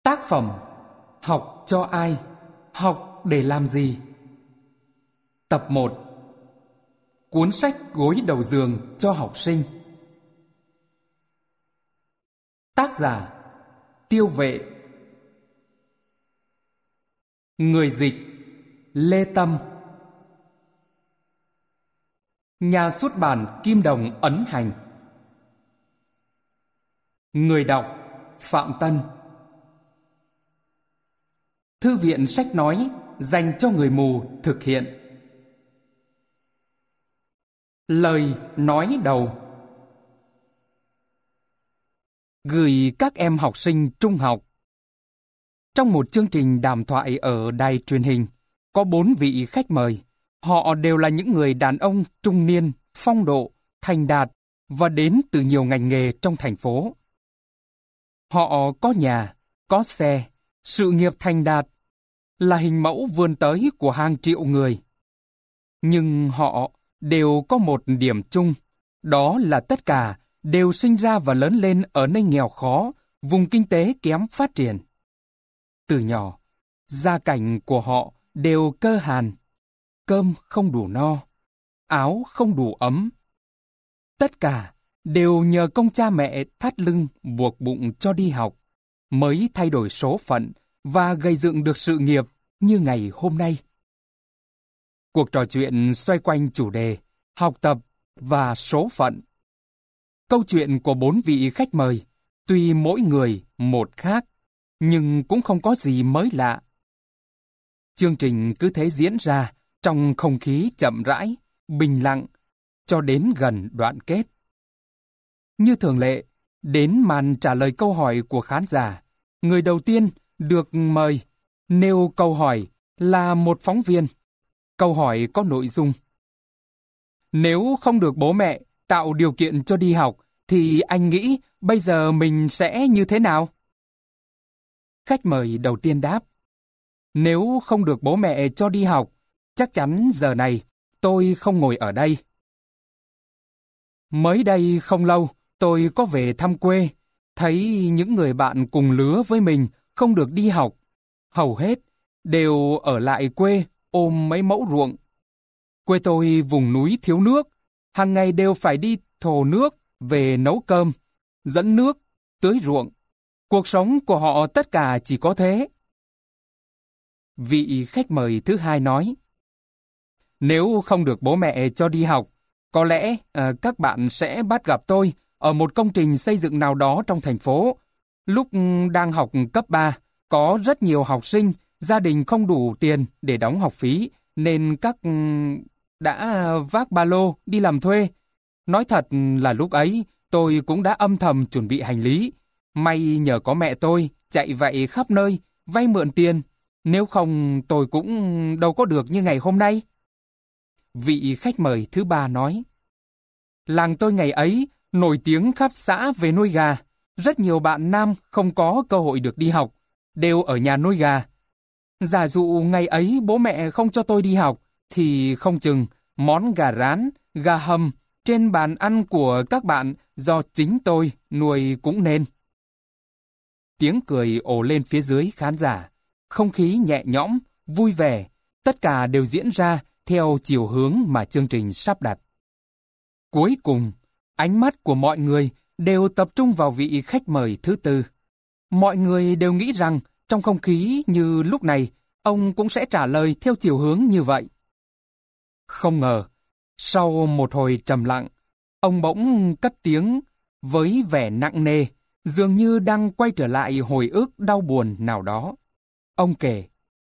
Tác phẩm Học cho ai? Học để làm gì? Tập 1. Cuốn sách gối đầu giường cho học sinh. Tác giả Tiêu Vệ. Người dịch Lê Tâm. Nhà xuất bản Kim Đồng ấn hành. Người đọc Phạm Tân. Thư viện sách nói dành cho người mù thực hiện. Lời nói đầu. Gửi các em học sinh trung học. Trong một chương trình đàm thoại ở đài truyền hình, có 4 vị khách mời. Họ đều là những người đàn ông trung niên, phong độ, thành đạt và đến từ nhiều ngành nghề trong thành phố. Họ có nhà, có xe, sự nghiệp thành đạt, là hình mẫu vươn tới của hàng triệu người. Nhưng họ đều có một điểm chung, đó là tất cả đều sinh ra và lớn lên ở nơi nghèo khó, vùng kinh tế kém phát triển. Từ nhỏ, gia cảnh của họ đều cơ hàn, cơm không đủ no, áo không đủ ấm. Tất cả đều nhờ công cha mẹ thắt lưng buộc bụng cho đi học, mới thay đổi số phận và gây dựng được sự nghiệp như ngày hôm nay. Cuộc trò chuyện xoay quanh chủ đề học tập và số phận. Câu chuyện của 4 vị khách mời, tuy mỗi người một khác, nhưng cũng không có gì mới lạ. Chương trình cứ thế diễn ra trong không khí chậm rãi, bình lặng, cho đến gần đoạn kết. Như thường lệ, đến màn trả lời câu hỏi của khán giả, người đầu tiên được mời nêu câu hỏi là một phóng viên. Câu hỏi có nội dung: nếu không được bố mẹ tạo điều kiện cho đi học, thì anh nghĩ bây giờ mình sẽ như thế nào? Khách mời đầu tiên đáp: nếu không được bố mẹ cho đi học, chắc chắn giờ này tôi không ngồi ở đây. Mới đây không lâu, tôi có về thăm quê, thấy những người bạn cùng lứa với mình không được đi học. Hầu hết đều ở lại quê ôm mấy mẫu ruộng. Quê tôi vùng núi thiếu nước, hàng ngày đều phải đi thồ nước về nấu cơm, dẫn nước, tưới ruộng. Cuộc sống của họ tất cả chỉ có thế. Vị khách mời thứ hai nói: nếu không được bố mẹ cho đi học, có lẽ các bạn sẽ bắt gặp tôi ở một công trình xây dựng nào đó trong thành phố. Lúc đang học cấp 3, có rất nhiều học sinh, gia đình không đủ tiền để đóng học phí, nên các đã vác ba lô đi làm thuê. Nói thật là lúc ấy, tôi cũng đã âm thầm chuẩn bị hành lý. May nhờ có mẹ tôi chạy vậy khắp nơi, vay mượn tiền. Nếu không, tôi cũng đâu có được như ngày hôm nay. Vị khách mời thứ ba nói: làng tôi ngày ấy nổi tiếng khắp xã về nuôi gà. Rất nhiều bạn nam không có cơ hội được đi học, đều ở nhà nuôi gà. Giả dụ ngày ấy bố mẹ không cho tôi đi học, thì không chừng món gà rán, gà hầm trên bàn ăn của các bạn do chính tôi nuôi cũng nên. Tiếng cười ồ lên phía dưới khán giả, không khí nhẹ nhõm, vui vẻ, tất cả đều diễn ra theo chiều hướng mà chương trình sắp đặt. Cuối cùng, ánh mắt của mọi người đều tập trung vào vị khách mời thứ tư. Mọi người đều nghĩ rằng trong không khí như lúc này, ông cũng sẽ trả lời theo chiều hướng như vậy. Không ngờ, sau một hồi trầm lặng, ông bỗng cất tiếng với vẻ nặng nề, dường như đang quay trở lại hồi ức đau buồn nào đó. Ông kể: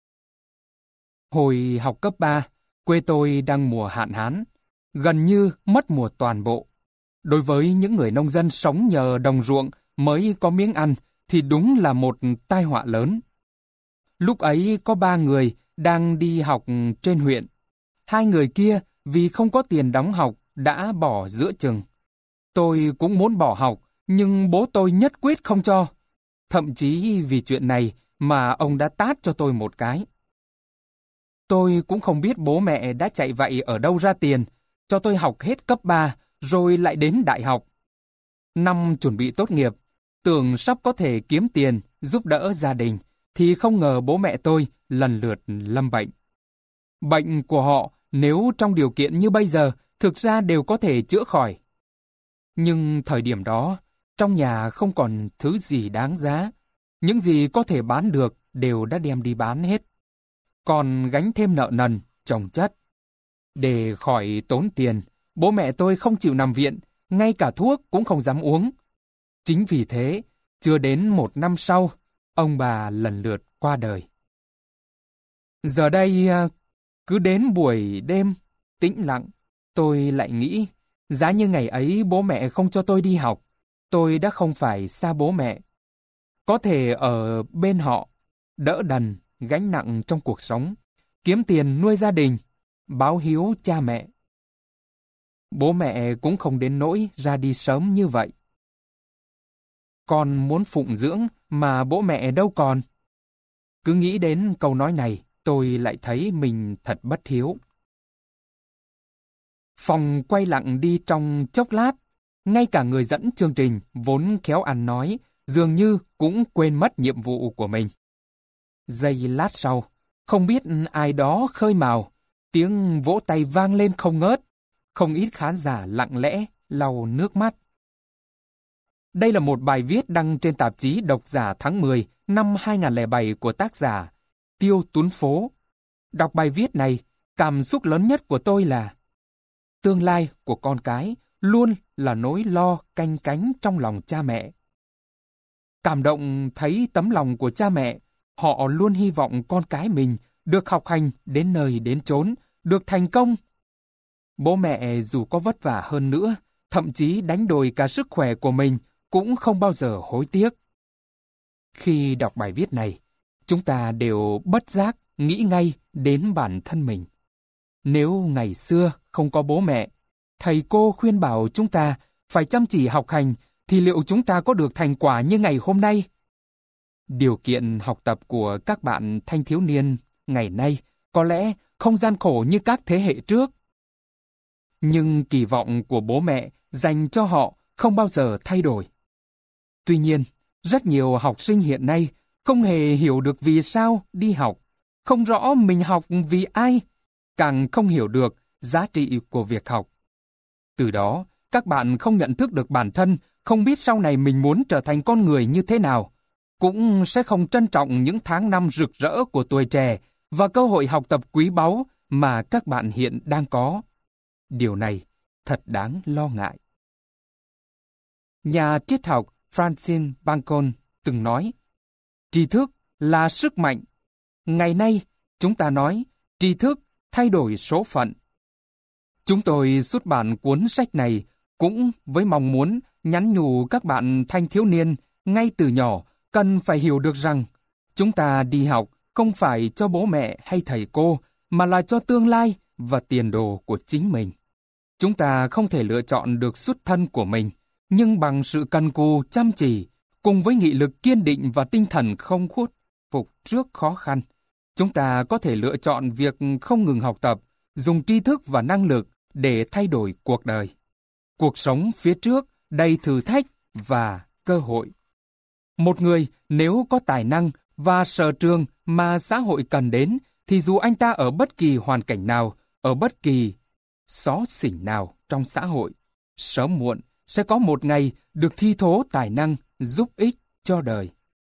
hồi học cấp 3, quê tôi đang mùa hạn hán, gần như mất mùa toàn bộ. Đối với những người nông dân sống nhờ đồng ruộng mới có miếng ăn thì đúng là một tai họa lớn. Lúc ấy có 3 người đang đi học trên huyện. 2 người kia vì không có tiền đóng học đã bỏ giữa chừng. Tôi cũng muốn bỏ học, nhưng bố tôi nhất quyết không cho. Thậm chí vì chuyện này mà ông đã tát cho tôi một cái. Tôi cũng không biết bố mẹ đã chạy vậy ở đâu ra tiền, cho tôi học hết cấp 3 rồi lại đến đại học. Năm chuẩn bị tốt nghiệp, tưởng sắp có thể kiếm tiền giúp đỡ gia đình, thì không ngờ bố mẹ tôi lần lượt lâm bệnh. Bệnh của họ nếu trong điều kiện như bây giờ thực ra đều có thể chữa khỏi. Nhưng thời điểm đó, trong nhà không còn thứ gì đáng giá. Những gì có thể bán được đều đã đem đi bán hết. Còn gánh thêm nợ nần, chồng chất. Để khỏi tốn tiền, bố mẹ tôi không chịu nằm viện, ngay cả thuốc cũng không dám uống. Chính vì thế, chưa đến 1 năm sau, ông bà lần lượt qua đời. Giờ đây, cứ đến buổi đêm, tĩnh lặng, tôi lại nghĩ, giá như ngày ấy bố mẹ không cho tôi đi học, tôi đã không phải xa bố mẹ. Có thể ở bên họ, đỡ đần, gánh nặng trong cuộc sống, kiếm tiền nuôi gia đình, báo hiếu cha mẹ. Bố mẹ cũng không đến nỗi ra đi sớm như vậy. Con muốn phụng dưỡng mà bố mẹ đâu còn. Cứ nghĩ đến câu nói này, tôi lại thấy mình thật bất hiếu. Phòng quay lặng đi trong chốc lát, ngay cả người dẫn chương trình vốn khéo ăn nói, dường như cũng quên mất nhiệm vụ của mình. Giây lát sau, không biết ai đó khơi mào, tiếng vỗ tay vang lên không ngớt, không ít khán giả lặng lẽ lau nước mắt. Đây là một bài viết đăng trên tạp chí Độc giả tháng 10 năm 2007 của tác giả Tiêu Tuấn Phố. Đọc bài viết này, cảm xúc lớn nhất của tôi là tương lai của con cái luôn là nỗi lo canh cánh trong lòng cha mẹ. Cảm động thấy tấm lòng của cha mẹ, họ luôn hy vọng con cái mình được học hành đến nơi đến chốn, được thành công. Bố mẹ dù có vất vả hơn nữa, thậm chí đánh đổi cả sức khỏe của mình, cũng không bao giờ hối tiếc. Khi đọc bài viết này, chúng ta đều bất giác nghĩ ngay đến bản thân mình. Nếu ngày xưa không có bố mẹ, thầy cô khuyên bảo chúng ta phải chăm chỉ học hành, thì liệu chúng ta có được thành quả như ngày hôm nay? Điều kiện học tập của các bạn thanh thiếu niên ngày nay có lẽ không gian khổ như các thế hệ trước. Nhưng kỳ vọng của bố mẹ dành cho họ không bao giờ thay đổi. Tuy nhiên, rất nhiều học sinh hiện nay không hề hiểu được vì sao đi học, không rõ mình học vì ai, càng không hiểu được giá trị của việc học. Từ đó, các bạn không nhận thức được bản thân, không biết sau này mình muốn trở thành con người như thế nào, cũng sẽ không trân trọng những tháng năm rực rỡ của tuổi trẻ và cơ hội học tập quý báu mà các bạn hiện đang có. Điều này thật đáng lo ngại. Nhà triết học Francis Bacon từng nói, tri thức là sức mạnh. Ngày nay, chúng ta nói, tri thức thay đổi số phận. Chúng tôi xuất bản cuốn sách này cũng với mong muốn nhắn nhủ các bạn thanh thiếu niên ngay từ nhỏ cần phải hiểu được rằng chúng ta đi học không phải cho bố mẹ hay thầy cô, mà là cho tương lai và tiền đồ của chính mình. Chúng ta không thể lựa chọn được xuất thân của mình, nhưng bằng sự cần cù chăm chỉ, cùng với nghị lực kiên định và tinh thần không khuất phục trước khó khăn, chúng ta có thể lựa chọn việc không ngừng học tập, dùng tri thức và năng lực để thay đổi cuộc đời. Cuộc sống phía trước đầy thử thách và cơ hội. Một người nếu có tài năng và sở trường mà xã hội cần đến, thì dù anh ta ở bất kỳ hoàn cảnh nào, ở bất kỳ xó xỉnh nào trong xã hội, sớm muộn sẽ có một ngày được thi thố tài năng giúp ích cho đời.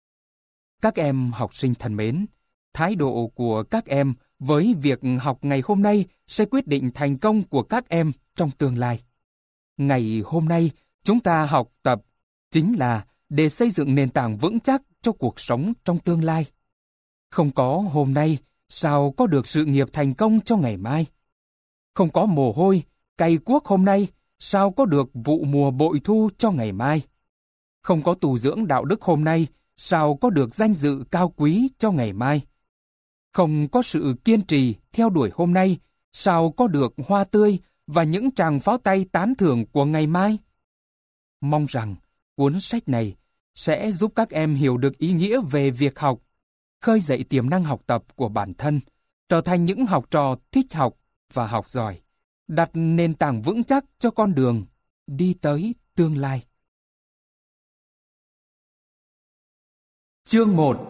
Các em học sinh thân mến, thái độ của các em với việc học ngày hôm nay sẽ quyết định thành công của các em trong tương lai. Ngày hôm nay, chúng ta học tập chính là để xây dựng nền tảng vững chắc cho cuộc sống trong tương lai. Không có hôm nay, sao có được sự nghiệp thành công cho ngày mai? Không có mồ hôi, cày cuốc hôm nay, sao có được vụ mùa bội thu cho ngày mai? Không có tu dưỡng đạo đức hôm nay, sao có được danh dự cao quý cho ngày mai? Không có sự kiên trì theo đuổi hôm nay, sao có được hoa tươi và những tràng pháo tay tán thưởng của ngày mai? Mong rằng cuốn sách này sẽ giúp các em hiểu được ý nghĩa về việc học, khơi dậy tiềm năng học tập của bản thân, trở thành những học trò thích học và học giỏi, đặt nền tảng vững chắc cho con đường đi tới tương lai. Chương 1.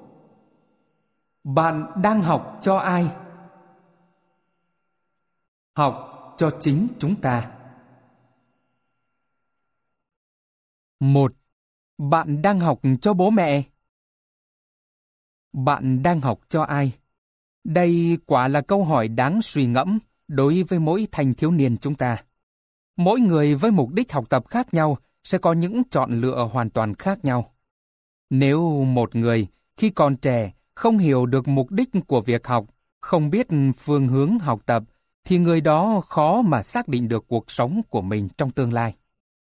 Bạn đang học cho ai? Học cho chính chúng ta. 1. Bạn đang học cho bố mẹ. Bạn đang học cho ai? Đây quả là câu hỏi đáng suy ngẫm đối với mỗi thanh thiếu niên chúng ta. Mỗi người với mục đích học tập khác nhau sẽ có những chọn lựa hoàn toàn khác nhau. Nếu một người khi còn trẻ không hiểu được mục đích của việc học, không biết phương hướng học tập, thì người đó khó mà xác định được cuộc sống của mình trong tương lai.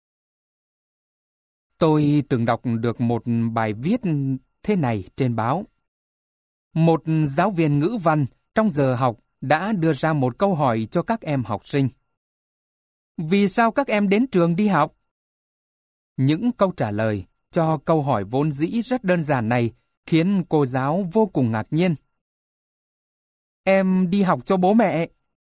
Tôi từng đọc được một bài viết thế này trên báo. Một giáo viên ngữ văn trong giờ học đã đưa ra một câu hỏi cho các em học sinh. Vì sao các em đến trường đi học? Những câu trả lời cho câu hỏi vốn dĩ rất đơn giản này khiến cô giáo vô cùng ngạc nhiên. Em đi học cho bố mẹ.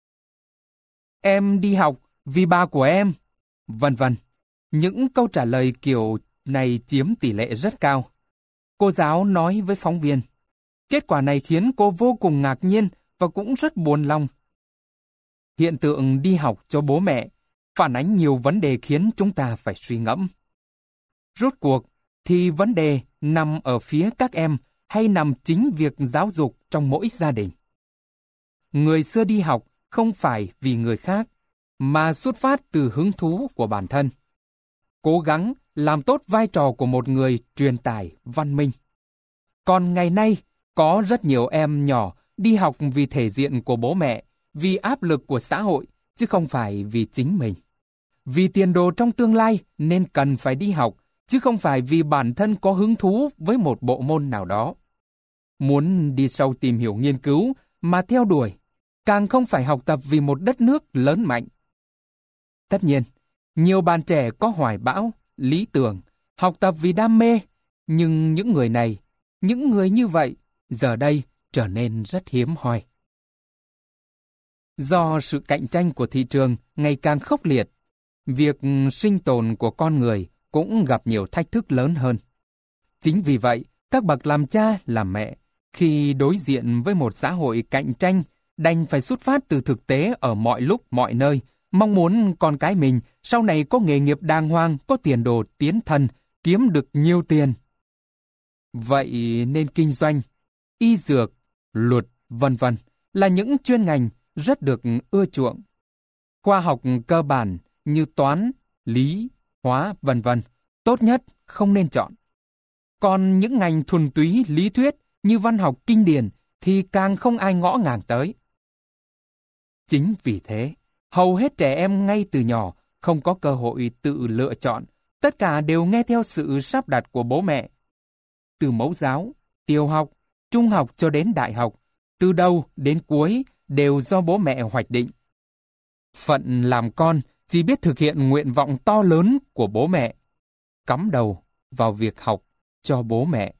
Em đi học vì ba của em. Vân vân. Những câu trả lời kiểu này chiếm tỷ lệ rất cao. Cô giáo nói với phóng viên. Kết quả này khiến cô vô cùng ngạc nhiên và cũng rất buồn lòng. Hiện tượng đi học cho bố mẹ phản ánh nhiều vấn đề khiến chúng ta phải suy ngẫm. Rốt cuộc thì vấn đề nằm ở phía các em hay nằm chính việc giáo dục trong mỗi gia đình. Người xưa đi học không phải vì người khác, mà xuất phát từ hứng thú của bản thân. Cố gắng làm tốt vai trò của một người truyền tải văn minh. Còn ngày nay, có rất nhiều em nhỏ đi học vì thể diện của bố mẹ, vì áp lực của xã hội, chứ không phải vì chính mình. Vì tiền đồ trong tương lai nên cần phải đi học, chứ không phải vì bản thân có hứng thú với một bộ môn nào đó. Muốn đi sâu tìm hiểu nghiên cứu mà theo đuổi, càng không phải học tập vì một đất nước lớn mạnh. Tất nhiên, nhiều bạn trẻ có hoài bão, lý tưởng, học tập vì đam mê, nhưng những người này, những người như vậy, giờ đây trở nên rất hiếm hoi. Do sự cạnh tranh của thị trường ngày càng khốc liệt, việc sinh tồn của con người cũng gặp nhiều thách thức lớn hơn. Chính vì vậy, các bậc làm cha, làm mẹ, khi đối diện với một xã hội cạnh tranh, đành phải xuất phát từ thực tế ở mọi lúc, mọi nơi, mong muốn con cái mình sau này có nghề nghiệp đàng hoàng, có tiền đồ tiến thân, kiếm được nhiều tiền. Vậy nên kinh doanh, y dược, luật, vân vân là những chuyên ngành rất được ưa chuộng. Khoa học cơ bản như toán, lý, hóa, vân vân, tốt nhất không nên chọn. Còn những ngành thuần túy lý thuyết như văn học kinh điển thì càng không ai ngõ ngàng tới. Chính vì thế, hầu hết trẻ em ngay từ nhỏ không có cơ hội tự lựa chọn, tất cả đều nghe theo sự sắp đặt của bố mẹ. Từ mẫu giáo, tiểu học, trung học cho đến đại học, từ đầu đến cuối đều do bố mẹ hoạch định. Phận làm con chỉ biết thực hiện nguyện vọng to lớn của bố mẹ, cắm đầu vào việc học cho bố mẹ.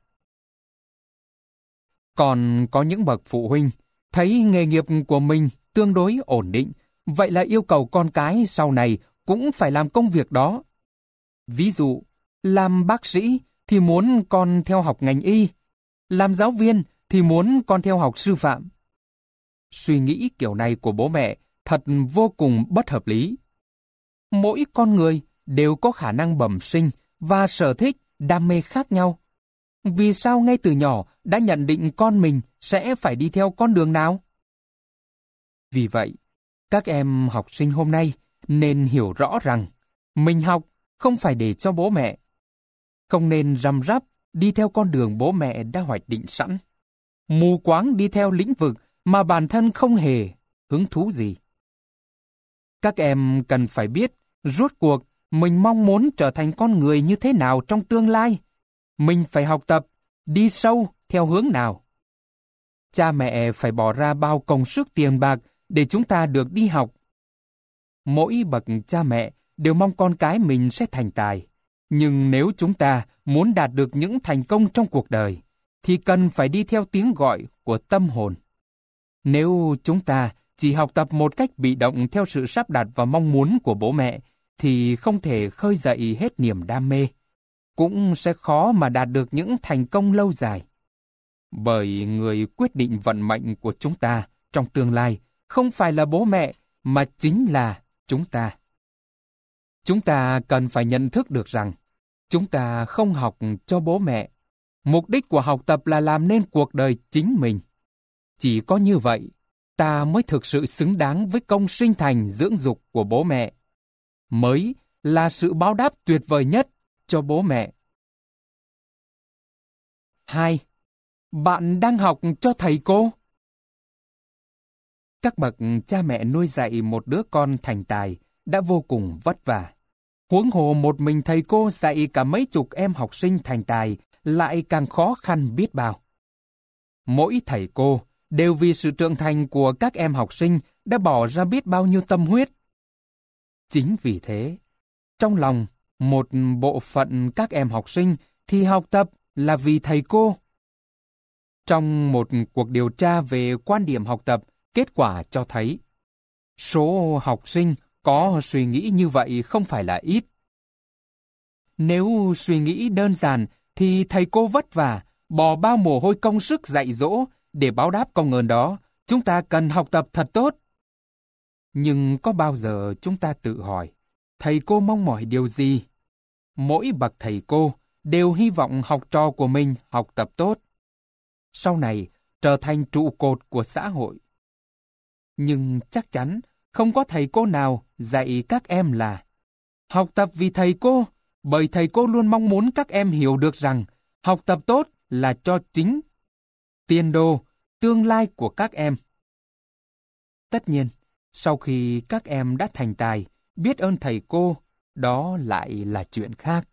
Còn có những bậc phụ huynh thấy nghề nghiệp của mình tương đối ổn định, vậy là yêu cầu con cái sau này cũng phải làm công việc đó. Ví dụ, làm bác sĩ thì muốn con theo học ngành y, làm giáo viên thì muốn con theo học sư phạm. Suy nghĩ kiểu này của bố mẹ thật vô cùng bất hợp lý. Mỗi con người đều có khả năng bẩm sinh và sở thích, đam mê khác nhau. Vì sao ngay từ nhỏ đã nhận định con mình sẽ phải đi theo con đường nào? Vì vậy, các em học sinh hôm nay nên hiểu rõ rằng mình học không phải để cho bố mẹ. Không nên răm rắp đi theo con đường bố mẹ đã hoạch định sẵn. Mù quáng đi theo lĩnh vực mà bản thân không hề hứng thú gì. Các em cần phải biết rốt cuộc mình mong muốn trở thành con người như thế nào trong tương lai. Mình phải học tập, đi sâu theo hướng nào. Cha mẹ phải bỏ ra bao công sức tiền bạc để chúng ta được đi học. Mỗi bậc cha mẹ đều mong con cái mình sẽ thành tài. Nhưng nếu chúng ta muốn đạt được những thành công trong cuộc đời, thì cần phải đi theo tiếng gọi của tâm hồn. Nếu chúng ta chỉ học tập một cách bị động theo sự sắp đặt và mong muốn của bố mẹ, thì không thể khơi dậy hết niềm đam mê. cũng sẽ khó mà đạt được những thành công lâu dài. Bởi người quyết định vận mệnh của chúng ta trong tương lai không phải là bố mẹ, mà chính là chúng ta. Chúng ta cần phải nhận thức được rằng chúng ta không học cho bố mẹ. Mục đích của học tập là làm nên cuộc đời chính mình. Chỉ có như vậy, ta mới thực sự xứng đáng với công sinh thành dưỡng dục của bố mẹ. Mới là sự báo đáp tuyệt vời nhất cho bố mẹ. 2. Bạn đang học cho thầy cô. Các bậc cha mẹ nuôi dạy một đứa con thành tài đã vô cùng vất vả. Huống hồ một mình thầy cô dạy cả mấy chục em học sinh thành tài lại càng khó khăn biết bao. Mỗi thầy cô đều vì sự trưởng thành của các em học sinh đã bỏ ra biết bao nhiêu tâm huyết. Chính vì thế, trong lòng một bộ phận các em học sinh thì học tập là vì thầy cô. Trong một cuộc điều tra về quan điểm học tập, kết quả cho thấy số học sinh có suy nghĩ như vậy không phải là ít. Nếu suy nghĩ đơn giản thì thầy cô vất vả, bỏ bao mồ hôi công sức dạy dỗ để báo đáp công ơn đó, chúng ta cần học tập thật tốt. Nhưng có bao giờ chúng ta tự hỏi, thầy cô mong mỏi điều gì? Mỗi bậc thầy cô đều hy vọng học trò của mình học tập tốt, sau này trở thành trụ cột của xã hội. Nhưng chắc chắn không có thầy cô nào dạy các em là học tập vì thầy cô, bởi thầy cô luôn mong muốn các em hiểu được rằng học tập tốt là cho chính tiền đồ, tương lai của các em. Tất nhiên, sau khi các em đã thành tài, biết ơn thầy cô, đó lại là chuyện khác.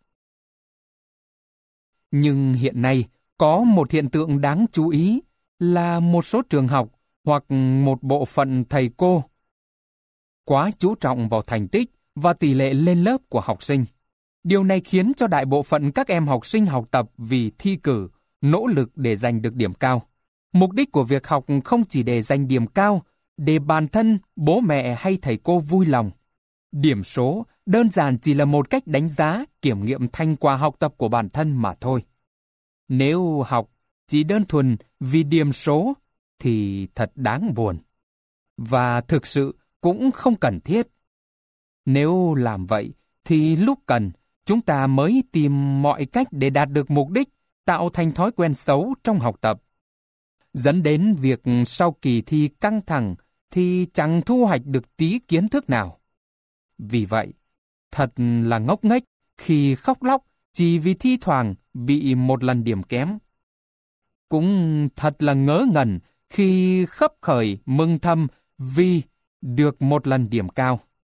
Nhưng hiện nay, có một hiện tượng đáng chú ý là một số trường học hoặc một bộ phận thầy cô quá chú trọng vào thành tích và tỷ lệ lên lớp của học sinh. Điều này khiến cho đại bộ phận các em học sinh học tập vì thi cử, nỗ lực để giành được điểm cao. Mục đích của việc học không chỉ để giành điểm cao, để bản thân, bố mẹ hay thầy cô vui lòng. Điểm số đơn giản chỉ là một cách đánh giá, kiểm nghiệm thành quả học tập của bản thân mà thôi. Nếu học chỉ đơn thuần vì điểm số thì thật đáng buồn. Và thực sự cũng không cần thiết. Nếu làm vậy thì lúc cần, chúng ta mới tìm mọi cách để đạt được mục đích, tạo thành thói quen xấu trong học tập. Dẫn đến việc sau kỳ thi căng thẳng thì chẳng thu hoạch được tí kiến thức nào. Vì vậy, thật là ngốc nghếch khi khóc lóc chỉ vì thi thoảng bị một lần điểm kém. Cũng thật là ngớ ngẩn khi khấp khởi mừng thầm vì được một lần điểm cao.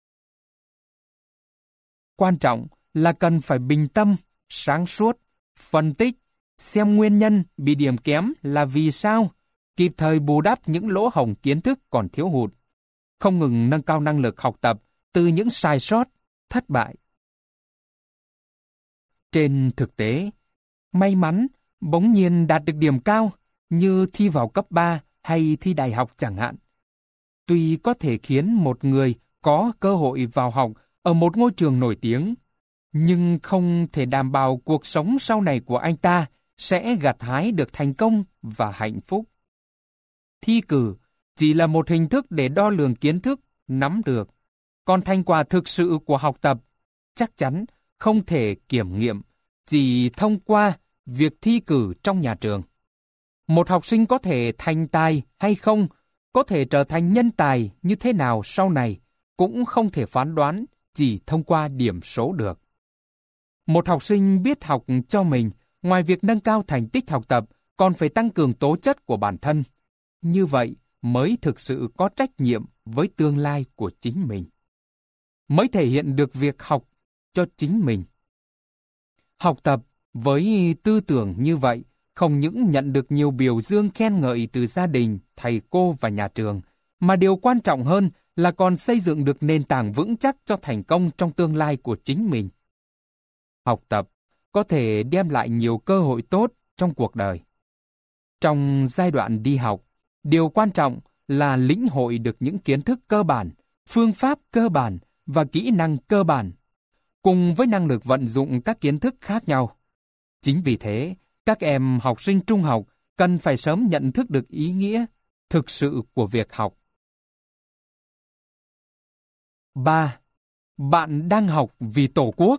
Quan trọng là cần phải bình tâm, sáng suốt, phân tích, xem nguyên nhân bị điểm kém là vì sao, kịp thời bù đắp những lỗ hổng kiến thức còn thiếu hụt, không ngừng nâng cao năng lực học tập từ những sai sót, thất bại. Trên thực tế, may mắn bỗng nhiên đạt được điểm cao như thi vào cấp 3 hay thi đại học chẳng hạn. Tuy có thể khiến một người có cơ hội vào học ở một ngôi trường nổi tiếng, nhưng không thể đảm bảo cuộc sống sau này của anh ta sẽ gặt hái được thành công và hạnh phúc. Thi cử chỉ là một hình thức để đo lường kiến thức, nắm được, còn thành quả thực sự của học tập chắc chắn không thể kiểm nghiệm chỉ thông qua việc thi cử trong nhà trường. Một học sinh có thể thành tài hay không, có thể trở thành nhân tài như thế nào sau này, cũng không thể phán đoán chỉ thông qua điểm số được. Một học sinh biết học cho mình, ngoài việc nâng cao thành tích học tập, còn phải tăng cường tố chất của bản thân. Như vậy mới thực sự có trách nhiệm với tương lai của chính mình. Mới thể hiện được việc học cho chính mình. Học tập với tư tưởng như vậy, không những nhận được nhiều biểu dương khen ngợi từ gia đình, thầy cô và nhà trường, mà điều quan trọng hơn là còn xây dựng được nền tảng vững chắc cho thành công trong tương lai của chính mình. Học tập có thể đem lại nhiều cơ hội tốt trong cuộc đời. Trong giai đoạn đi học, điều quan trọng là lĩnh hội được những kiến thức cơ bản, phương pháp cơ bản và kỹ năng cơ bản. cùng với năng lực vận dụng các kiến thức khác nhau. Chính vì thế, các em học sinh trung học cần phải sớm nhận thức được ý nghĩa thực sự của việc học. 3. Bạn đang học vì Tổ quốc.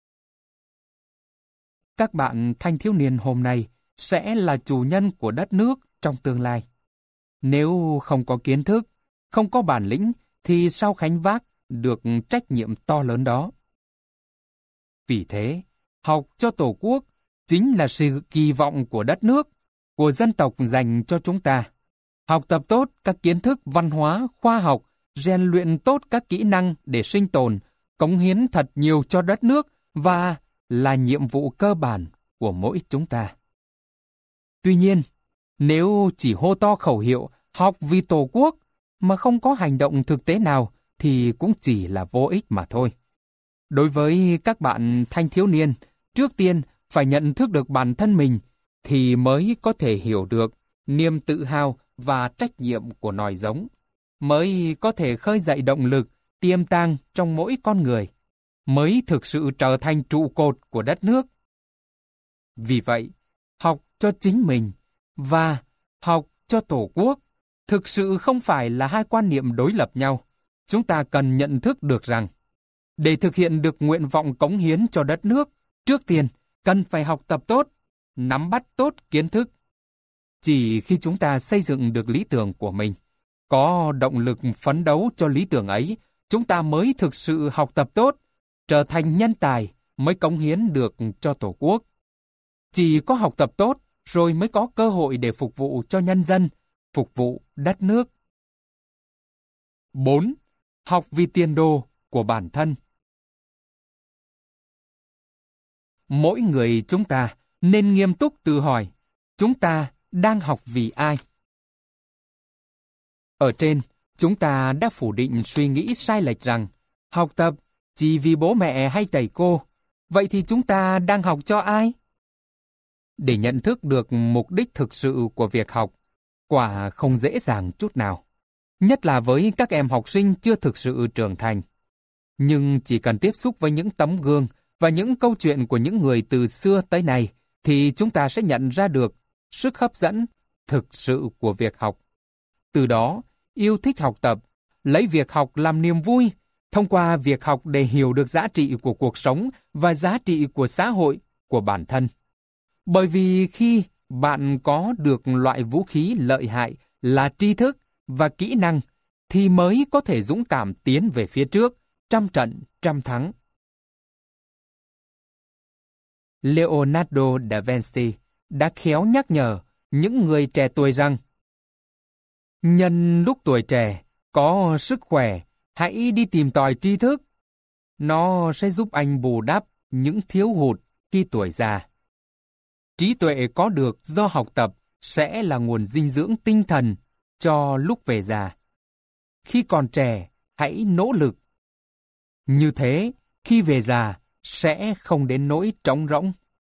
Các bạn thanh thiếu niên hôm nay sẽ là chủ nhân của đất nước trong tương lai. Nếu không có kiến thức, không có bản lĩnh, thì sao gánh vác được trách nhiệm to lớn đó? Vì thế, học cho Tổ quốc chính là sự kỳ vọng của đất nước, của dân tộc dành cho chúng ta. Học tập tốt các kiến thức văn hóa, khoa học, rèn luyện tốt các kỹ năng để sinh tồn, cống hiến thật nhiều cho đất nước và là nhiệm vụ cơ bản của mỗi chúng ta. Tuy nhiên, nếu chỉ hô to khẩu hiệu học vì Tổ quốc mà không có hành động thực tế nào thì cũng chỉ là vô ích mà thôi. Đối với các bạn thanh thiếu niên, trước tiên phải nhận thức được bản thân mình thì mới có thể hiểu được niềm tự hào và trách nhiệm của nòi giống, mới có thể khơi dậy động lực, tiềm tàng trong mỗi con người, mới thực sự trở thành trụ cột của đất nước. Vì vậy, học cho chính mình và học cho Tổ quốc thực sự không phải là hai quan niệm đối lập nhau. Chúng ta cần nhận thức được rằng, để thực hiện được nguyện vọng cống hiến cho đất nước, trước tiên cần phải học tập tốt, nắm bắt tốt kiến thức. Chỉ khi chúng ta xây dựng được lý tưởng của mình, có động lực phấn đấu cho lý tưởng ấy, chúng ta mới thực sự học tập tốt, trở thành nhân tài, mới cống hiến được cho Tổ quốc. Chỉ có học tập tốt, rồi mới có cơ hội để phục vụ cho nhân dân, phục vụ đất nước. 4. Học vì tiền đồ của bản thân. Mỗi người chúng ta nên nghiêm túc tự hỏi, chúng ta đang học vì ai? Ở trên, chúng ta đã phủ định suy nghĩ sai lệch rằng học tập chỉ vì bố mẹ hay thầy cô. Vậy thì chúng ta đang học cho ai? Để nhận thức được mục đích thực sự của việc học, quả không dễ dàng chút nào. Nhất là với các em học sinh chưa thực sự trưởng thành. Nhưng chỉ cần tiếp xúc với những tấm gương và những câu chuyện của những người từ xưa tới nay, thì chúng ta sẽ nhận ra được sức hấp dẫn thực sự của việc học. Từ đó, yêu thích học tập, lấy việc học làm niềm vui, thông qua việc học để hiểu được giá trị của cuộc sống và giá trị của xã hội, của bản thân. Bởi vì khi bạn có được loại vũ khí lợi hại là tri thức và kỹ năng, thì mới có thể dũng cảm tiến về phía trước, trăm trận trăm thắng. Leonardo da Vinci đã khéo nhắc nhở những người trẻ tuổi rằng, nhân lúc tuổi trẻ, có sức khỏe, hãy đi tìm tòi tri thức. Nó sẽ giúp anh bù đắp những thiếu hụt khi tuổi già. Trí tuệ có được do học tập sẽ là nguồn dinh dưỡng tinh thần cho lúc về già. Khi còn trẻ, hãy nỗ lực. Như thế, khi về già, sẽ không đến nỗi trống rỗng.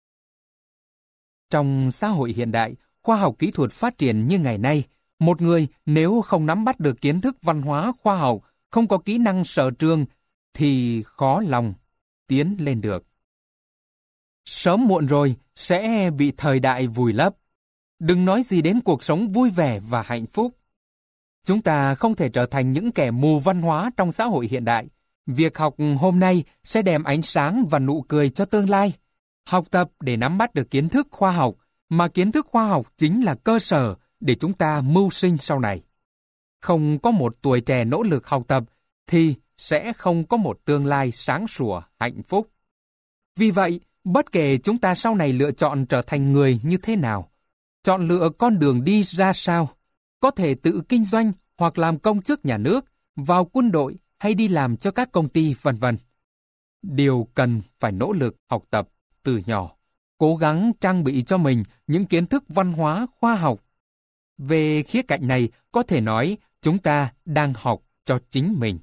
Trong xã hội hiện đại, khoa học kỹ thuật phát triển như ngày nay, một người nếu không nắm bắt được kiến thức văn hóa khoa học, không có kỹ năng sở trường, thì khó lòng tiến lên được. Sớm muộn rồi sẽ bị thời đại vùi lấp. Đừng nói gì đến cuộc sống vui vẻ và hạnh phúc. Chúng ta không thể trở thành những kẻ mù văn hóa trong xã hội hiện đại. Việc học hôm nay sẽ đem ánh sáng và nụ cười cho tương lai. Học tập để nắm bắt được kiến thức khoa học, mà kiến thức khoa học chính là cơ sở để chúng ta mưu sinh sau này. Không có một tuổi trẻ nỗ lực học tập thì sẽ không có một tương lai sáng sủa, hạnh phúc. Vì vậy, bất kể chúng ta sau này lựa chọn trở thành người như thế nào, chọn lựa con đường đi ra sao, có thể tự kinh doanh hoặc làm công chức nhà nước, vào quân đội hay đi làm cho các công ty vân vân. Điều cần phải nỗ lực học tập từ nhỏ, cố gắng trang bị cho mình những kiến thức văn hóa khoa học. Về khía cạnh này, có thể nói chúng ta đang học cho chính mình.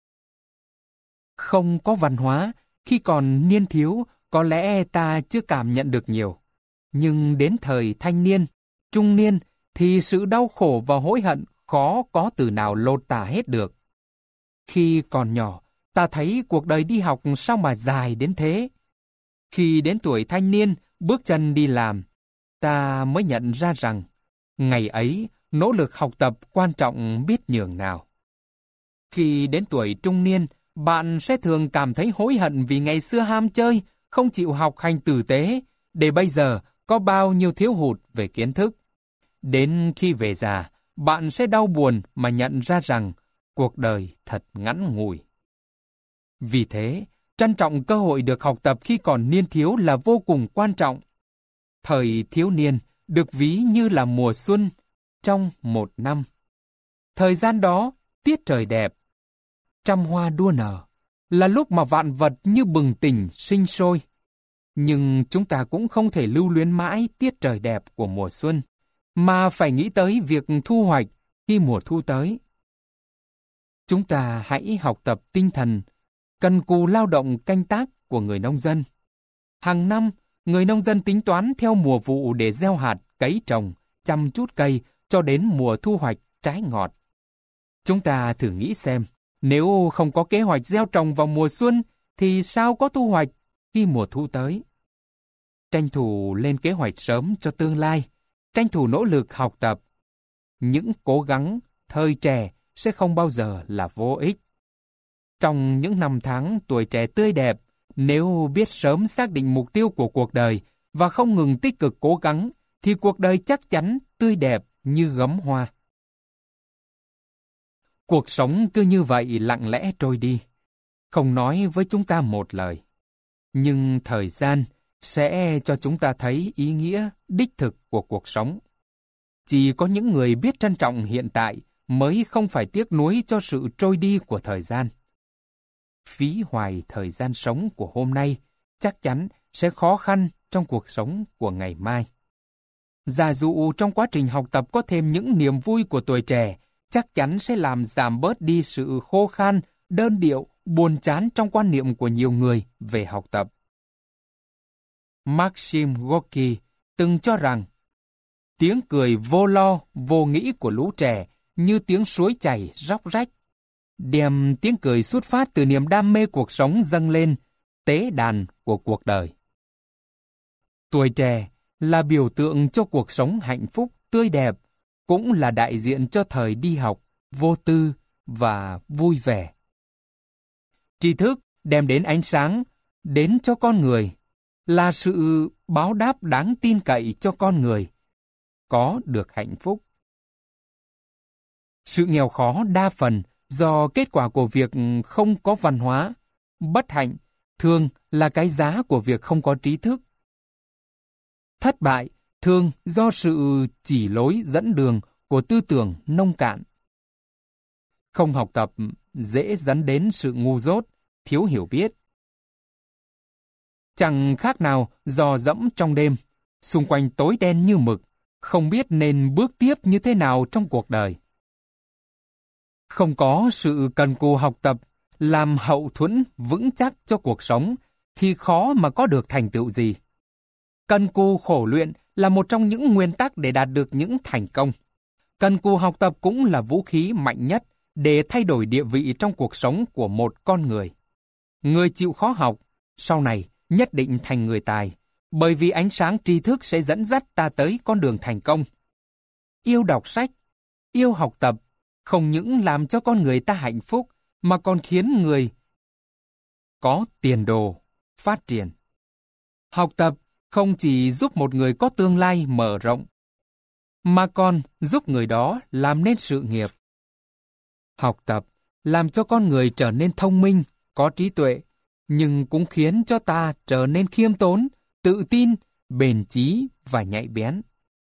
Không có văn hóa, khi còn niên thiếu, có lẽ ta chưa cảm nhận được nhiều. Nhưng đến thời thanh niên, trung niên, thì sự đau khổ và hối hận khó có từ nào lột tả hết được. Khi còn nhỏ, Ta thấy cuộc đời đi học sao mà dài đến thế. Khi đến tuổi thanh niên, bước chân đi làm, ta mới nhận ra rằng, ngày ấy, nỗ lực học tập quan trọng biết nhường nào. Khi đến tuổi trung niên, bạn sẽ thường cảm thấy hối hận vì ngày xưa ham chơi, không chịu học hành tử tế, để bây giờ có bao nhiêu thiếu hụt về kiến thức. Đến khi về già, bạn sẽ đau buồn mà nhận ra rằng cuộc đời thật ngắn ngủi. Vì thế, trân trọng cơ hội được học tập khi còn niên thiếu là vô cùng quan trọng. Thời thiếu niên được ví như là mùa xuân trong một năm. Thời gian đó, tiết trời đẹp, trăm hoa đua nở, là lúc mà vạn vật như bừng tỉnh sinh sôi. Nhưng chúng ta cũng không thể lưu luyến mãi tiết trời đẹp của mùa xuân, mà phải nghĩ tới việc thu hoạch khi mùa thu tới. Chúng ta hãy học tập tinh thần, cần cù lao động canh tác của người nông dân. Hàng năm, người nông dân tính toán theo mùa vụ để gieo hạt, cấy trồng, chăm chút cây cho đến mùa thu hoạch trái ngọt. Chúng ta thử nghĩ xem, nếu không có kế hoạch gieo trồng vào mùa xuân, thì sao có thu hoạch khi mùa thu tới? Tranh thủ lên kế hoạch sớm cho tương lai, tranh thủ nỗ lực học tập. Những cố gắng thời trẻ sẽ không bao giờ là vô ích. Trong những năm tháng tuổi trẻ tươi đẹp, nếu biết sớm xác định mục tiêu của cuộc đời và không ngừng tích cực cố gắng, thì cuộc đời chắc chắn tươi đẹp như gấm hoa. Cuộc sống cứ như vậy lặng lẽ trôi đi, không nói với chúng ta một lời. Nhưng thời gian sẽ cho chúng ta thấy ý nghĩa đích thực của cuộc sống. Chỉ có những người biết trân trọng hiện tại mới không phải tiếc nuối cho sự trôi đi của thời gian. Phí hoài thời gian sống của hôm nay chắc chắn sẽ khó khăn trong cuộc sống của ngày mai. Giả dụ trong quá trình học tập có thêm những niềm vui của tuổi trẻ, chắc chắn sẽ làm giảm bớt đi sự khô khan, đơn điệu, buồn chán trong quan niệm của nhiều người về học tập. Maxim Gorky từng cho rằng, tiếng cười vô lo, vô nghĩ của lũ trẻ như tiếng suối chảy róc rách, đem tiếng cười xuất phát từ niềm đam mê cuộc sống dâng lên, tế đàn của cuộc đời. Tuổi trẻ là biểu tượng cho cuộc sống hạnh phúc, tươi đẹp, cũng là đại diện cho thời đi học, vô tư và vui vẻ. Tri thức đem đến ánh sáng, đến cho con người, là sự báo đáp đáng tin cậy cho con người có được hạnh phúc. Sự nghèo khó đa phần do kết quả của việc không có văn hóa, bất hạnh thường là cái giá của việc không có trí thức. Thất bại thường do sự chỉ lối dẫn đường của tư tưởng nông cạn. Không học tập dễ dẫn đến sự ngu dốt, thiếu hiểu biết. Chẳng khác nào dò dẫm trong đêm, xung quanh tối đen như mực, không biết nên bước tiếp như thế nào trong cuộc đời. Không có sự cần cù học tập, làm hậu thuẫn vững chắc cho cuộc sống, thì khó mà có được thành tựu gì. Cần cù khổ luyện là một trong những nguyên tắc để đạt được những thành công. Cần cù học tập cũng là vũ khí mạnh nhất để thay đổi địa vị trong cuộc sống của một con người. Người chịu khó học, sau này nhất định thành người tài, bởi vì ánh sáng tri thức sẽ dẫn dắt ta tới con đường thành công. Yêu đọc sách, yêu học tập, không những làm cho con người ta hạnh phúc, mà còn khiến người có tiền đồ, phát triển. Học tập không chỉ giúp một người có tương lai mở rộng, mà còn giúp người đó làm nên sự nghiệp. Học tập làm cho con người trở nên thông minh, có trí tuệ, nhưng cũng khiến cho ta trở nên khiêm tốn, tự tin, bền chí và nhạy bén.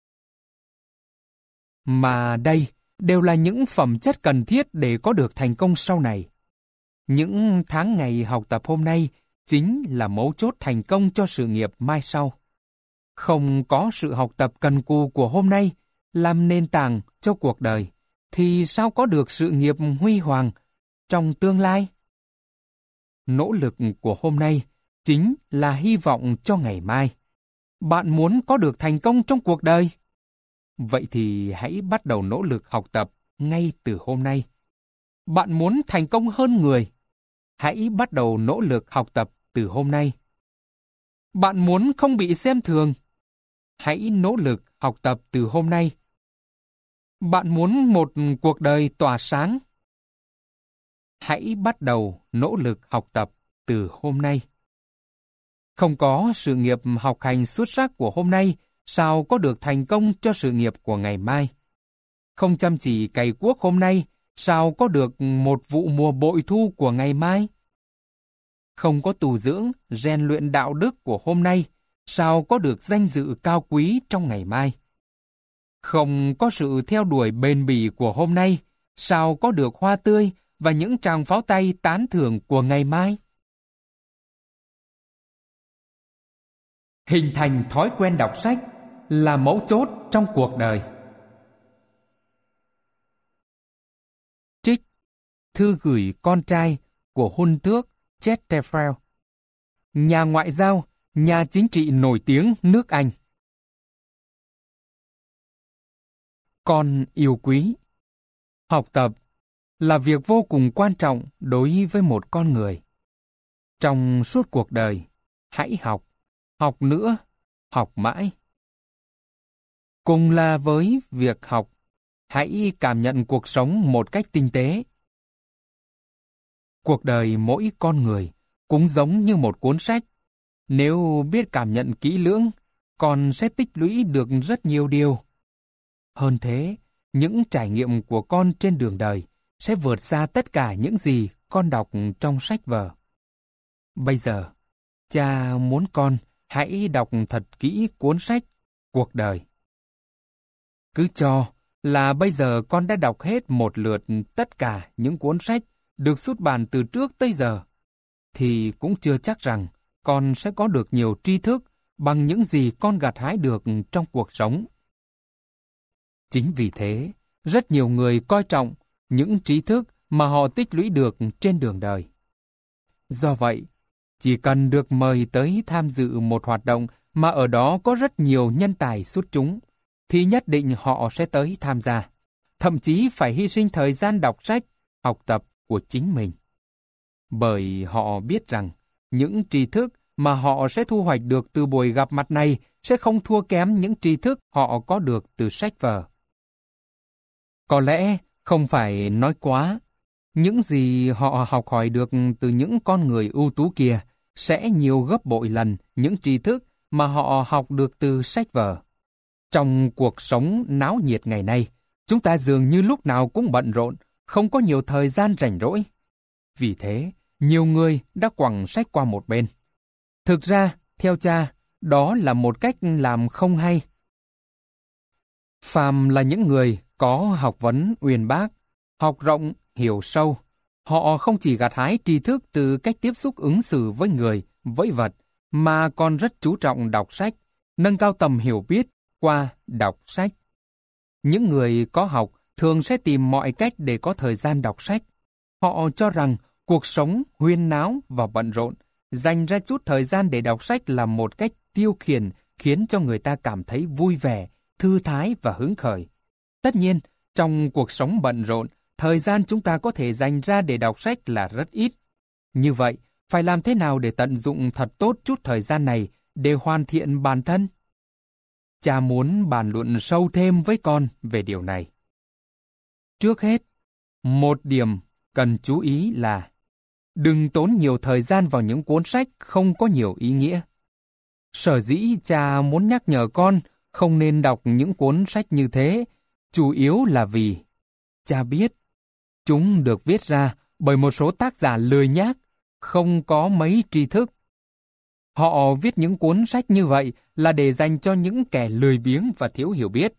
Mà đây đều là những phẩm chất cần thiết để có được thành công sau này. Những tháng ngày học tập hôm nay chính là mấu chốt thành công cho sự nghiệp mai sau. Không có sự học tập cần cù của hôm nay làm nền tảng cho cuộc đời, thì sao có được sự nghiệp huy hoàng trong tương lai? Nỗ lực của hôm nay chính là hy vọng cho ngày mai. Bạn muốn có được thành công trong cuộc đời? Vậy thì hãy bắt đầu nỗ lực học tập ngay từ hôm nay. Bạn muốn thành công hơn người? hãy bắt đầu nỗ lực học tập từ hôm nay. Bạn muốn không bị xem thường? Hãy nỗ lực học tập từ hôm nay. Bạn muốn một cuộc đời tỏa sáng? Hãy bắt đầu nỗ lực học tập từ hôm nay. Không có sự nghiệp học hành xuất sắc của hôm nay, sao có được thành công cho sự nghiệp của ngày mai? Không chăm chỉ cày cuốc hôm nay, sao có được một vụ mùa bội thu của ngày mai? Không có tu dưỡng, rèn luyện đạo đức của hôm nay, sao có được danh dự cao quý trong ngày mai? Không có sự theo đuổi bền bỉ của hôm nay, sao có được hoa tươi và những tràng pháo tay tán thưởng của ngày mai? Hình thành thói quen đọc sách là mấu chốt trong cuộc đời. Trích thư gửi con trai của hôn tước Chesterfield, nhà ngoại giao, nhà chính trị nổi tiếng nước Anh. Con yêu quý, học tập là việc vô cùng quan trọng đối với một con người. Trong suốt cuộc đời, hãy học, học nữa, học mãi. Cùng là với việc học, hãy cảm nhận cuộc sống một cách tinh tế. Cuộc đời mỗi con người cũng giống như một cuốn sách. Nếu biết cảm nhận kỹ lưỡng, con sẽ tích lũy được rất nhiều điều. Hơn thế, những trải nghiệm của con trên đường đời sẽ vượt xa tất cả những gì con đọc trong sách vở. Bây giờ, cha muốn con hãy đọc thật kỹ cuốn sách Cuộc đời. Cứ cho là bây giờ con đã đọc hết một lượt tất cả những cuốn sách được xuất bản từ trước tới giờ, thì cũng chưa chắc rằng con sẽ có được nhiều tri thức bằng những gì con gặt hái được trong cuộc sống. Chính vì thế, rất nhiều người coi trọng những trí thức mà họ tích lũy được trên đường đời. Do vậy, chỉ cần được mời tới tham dự một hoạt động mà ở đó có rất nhiều nhân tài xuất chúng, thì nhất định họ sẽ tới tham gia, thậm chí phải hy sinh thời gian đọc sách, học tập của chính mình. Bởi họ biết rằng, những tri thức mà họ sẽ thu hoạch được từ buổi gặp mặt này sẽ không thua kém những tri thức họ có được từ sách vở. Có lẽ không phải nói quá, những gì họ học hỏi được từ những con người ưu tú kia sẽ nhiều gấp bội lần những tri thức mà họ học được từ sách vở. Trong cuộc sống náo nhiệt ngày nay, chúng ta dường như lúc nào cũng bận rộn, không có nhiều thời gian rảnh rỗi. Vì thế, nhiều người đã quẳng sách qua một bên. Thực ra, theo cha, đó là một cách làm không hay. Phàm là những người có học vấn uyên bác, học rộng, hiểu sâu, họ không chỉ gặt hái tri thức từ cách tiếp xúc ứng xử với người, với vật, mà còn rất chú trọng đọc sách, nâng cao tầm hiểu biết qua đọc sách. Những người có học thường sẽ tìm mọi cách để có thời gian đọc sách. Họ cho rằng cuộc sống huyên náo và bận rộn, dành ra chút thời gian để đọc sách là một cách tiêu khiển khiến cho người ta cảm thấy vui vẻ, thư thái và hứng khởi. Tất nhiên, trong cuộc sống bận rộn, thời gian chúng ta có thể dành ra để đọc sách là rất ít. Như vậy, phải làm thế nào để tận dụng thật tốt chút thời gian này để hoàn thiện bản thân? Cha muốn bàn luận sâu thêm với con về điều này. Trước hết, một điểm cần chú ý là đừng tốn nhiều thời gian vào những cuốn sách không có nhiều ý nghĩa. Sở dĩ cha muốn nhắc nhở con không nên đọc những cuốn sách như thế, chủ yếu là vì cha biết chúng được viết ra bởi một số tác giả lười nhác, không có mấy tri thức. Họ viết những cuốn sách như vậy là để dành cho những kẻ lười biếng và thiếu hiểu biết.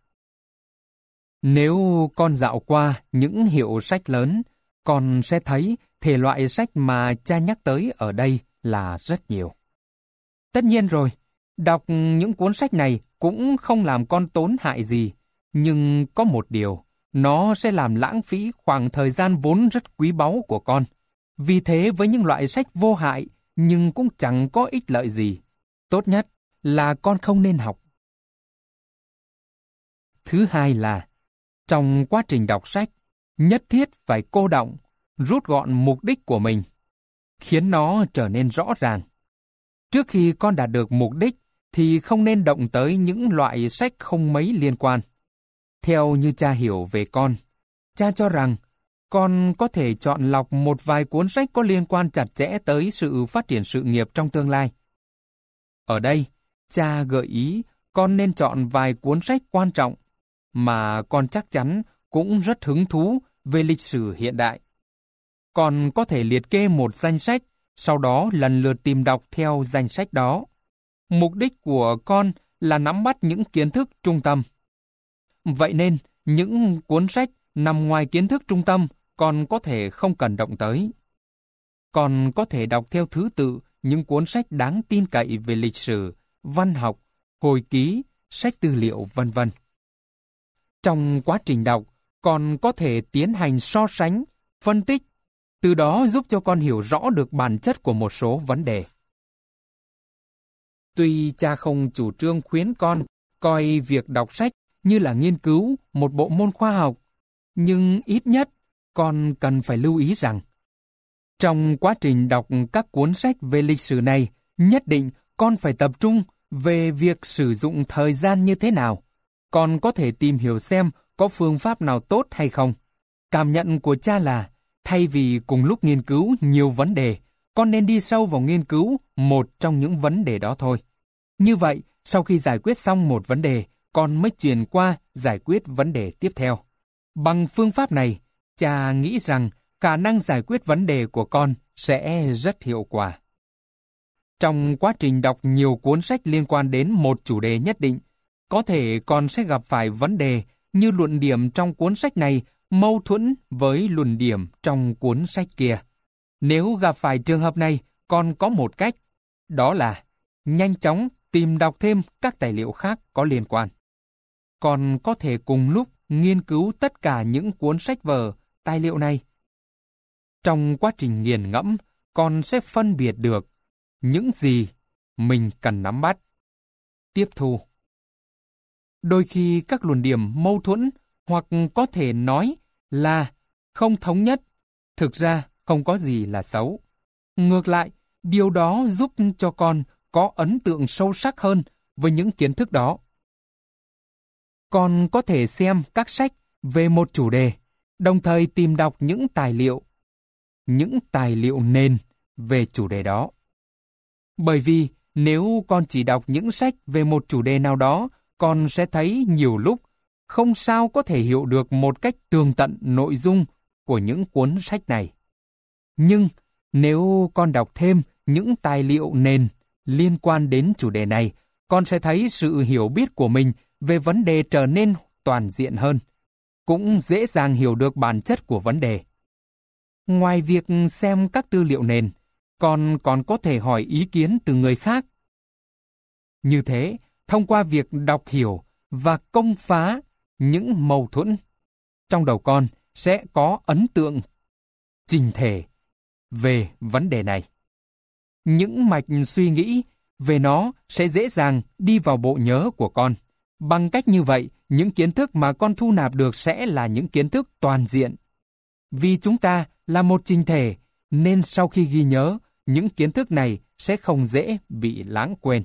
Nếu con dạo qua những hiệu sách lớn, con sẽ thấy thể loại sách mà cha nhắc tới ở đây là rất nhiều. Tất nhiên rồi, đọc những cuốn sách này cũng không làm con tốn hại gì, nhưng có một điều, nó sẽ làm lãng phí khoảng thời gian vốn rất quý báu của con. Vì thế với những loại sách vô hại nhưng cũng chẳng có ích lợi gì, tốt nhất là con không nên học. Thứ hai là, trong quá trình đọc sách, nhất thiết phải cô đọng, rút gọn mục đích của mình. khiến nó trở nên rõ ràng. Trước khi con đạt được mục đích, thì không nên động tới những loại sách không mấy liên quan. Theo như cha hiểu về con, cha cho rằng con có thể chọn lọc một vài cuốn sách có liên quan chặt chẽ tới sự phát triển sự nghiệp trong tương lai. Ở đây, cha gợi ý con nên chọn vài cuốn sách quan trọng mà con chắc chắn cũng rất hứng thú về lịch sử hiện đại. Con có thể liệt kê một danh sách, sau đó lần lượt tìm đọc theo danh sách đó. Mục đích của con là nắm bắt những kiến thức trung tâm. Vậy nên, những cuốn sách nằm ngoài kiến thức trung tâm con có thể không cần động tới. Con có thể đọc theo thứ tự những cuốn sách đáng tin cậy về lịch sử, văn học, hồi ký, sách tư liệu vân vân. Trong quá trình đọc, con có thể tiến hành so sánh, phân tích, từ đó giúp cho con hiểu rõ được bản chất của một số vấn đề. Tuy cha không chủ trương khuyến con coi việc đọc sách như là nghiên cứu một bộ môn khoa học, nhưng ít nhất con cần phải lưu ý rằng trong quá trình đọc các cuốn sách về lịch sử này, nhất định con phải tập trung về việc sử dụng thời gian như thế nào. Con có thể tìm hiểu xem có phương pháp nào tốt hay không. Cảm nhận của cha là thay vì cùng lúc nghiên cứu nhiều vấn đề, con nên đi sâu vào nghiên cứu một trong những vấn đề đó thôi. Như vậy, sau khi giải quyết xong một vấn đề, con mới chuyển qua giải quyết vấn đề tiếp theo. Bằng phương pháp này, cha nghĩ rằng khả năng giải quyết vấn đề của con sẽ rất hiệu quả. Trong quá trình đọc nhiều cuốn sách liên quan đến một chủ đề nhất định, có thể con sẽ gặp phải vấn đề như luận điểm trong cuốn sách này mâu thuẫn với luận điểm trong cuốn sách kia. Nếu gặp phải trường hợp này, con có một cách, đó là nhanh chóng tìm đọc thêm các tài liệu khác có liên quan. Con có thể cùng lúc nghiên cứu tất cả những cuốn sách vở, tài liệu này. Trong quá trình nghiền ngẫm, con sẽ phân biệt được những gì mình cần nắm bắt, tiếp thu. Đôi khi các luận điểm mâu thuẫn hoặc có thể nói là không thống nhất, thực ra không có gì là xấu. Ngược lại, điều đó giúp cho con có ấn tượng sâu sắc hơn với những kiến thức đó. Con có thể xem các sách về một chủ đề, đồng thời tìm đọc những tài liệu nền về chủ đề đó. Bởi vì nếu con chỉ đọc những sách về một chủ đề nào đó, con sẽ thấy nhiều lúc không sao có thể hiểu được một cách tường tận nội dung của những cuốn sách này. Nhưng nếu con đọc thêm những tài liệu nền liên quan đến chủ đề này, con sẽ thấy sự hiểu biết của mình về vấn đề trở nên toàn diện hơn, cũng dễ dàng hiểu được bản chất của vấn đề. Ngoài việc xem các tư liệu nền, con còn có thể hỏi ý kiến từ người khác. Như thế, thông qua việc đọc hiểu và công phá những mâu thuẫn, trong đầu con sẽ có ấn tượng chỉnh thể về vấn đề này. Những mạch suy nghĩ về nó sẽ dễ dàng đi vào bộ nhớ của con. Bằng cách như vậy, những kiến thức mà con thu nạp được sẽ là những kiến thức toàn diện. Vì chúng ta là một chỉnh thể, nên sau khi ghi nhớ, những kiến thức này sẽ không dễ bị lãng quên.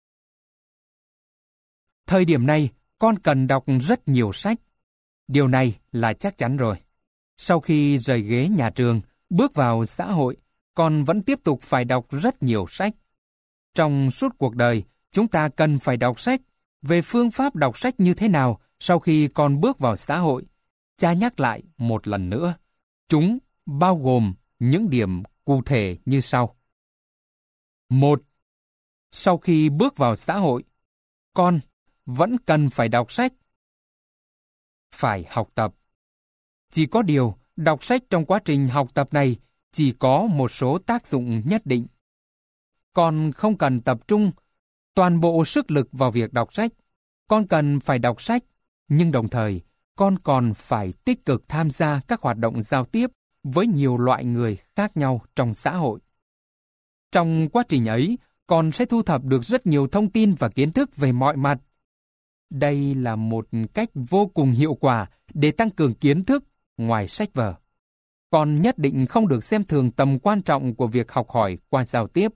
Thời điểm này, con cần đọc rất nhiều sách. Điều này là chắc chắn rồi. Sau khi rời ghế nhà trường, bước vào xã hội, con vẫn tiếp tục phải đọc rất nhiều sách. Trong suốt cuộc đời, chúng ta cần phải đọc sách. Về phương pháp đọc sách như thế nào sau khi con bước vào xã hội, cha nhắc lại một lần nữa. Chúng bao gồm những điểm cụ thể như sau. 1. Sau khi bước vào xã hội, con vẫn cần phải đọc sách. Phải học tập. Chỉ có điều, đọc sách trong quá trình học tập này chỉ có một số tác dụng nhất định. Con không cần tập trung toàn bộ sức lực vào việc đọc sách. Con cần phải đọc sách, nhưng đồng thời, con còn phải tích cực tham gia các hoạt động giao tiếp với nhiều loại người khác nhau trong xã hội. Trong quá trình ấy, con sẽ thu thập được rất nhiều thông tin và kiến thức về mọi mặt. Đây là một cách vô cùng hiệu quả để tăng cường kiến thức ngoài sách vở. con nhất định không được xem thường tầm quan trọng của việc học hỏi qua giao tiếp.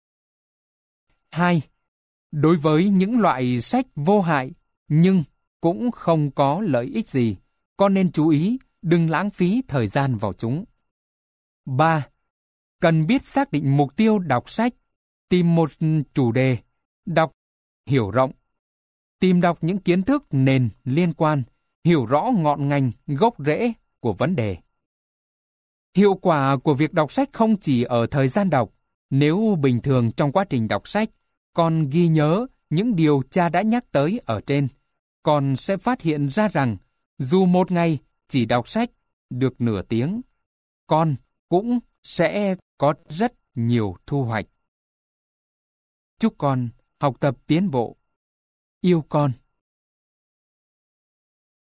2. Đối với những loại sách vô hại nhưng cũng không có lợi ích gì, con nên chú ý đừng lãng phí thời gian vào chúng. 3. Cần biết xác định mục tiêu đọc sách, tìm một chủ đề, đọc hiểu rộng, tìm đọc những kiến thức nền liên quan, hiểu rõ ngọn ngành, gốc rễ của vấn đề. Hiệu quả của việc đọc sách không chỉ ở thời gian đọc. Nếu bình thường trong quá trình đọc sách, con ghi nhớ những điều cha đã nhắc tới ở trên, con sẽ phát hiện ra rằng dù một ngày chỉ đọc sách được nửa tiếng, con cũng sẽ có rất nhiều thu hoạch. Chúc con học tập tiến bộ. Yêu con.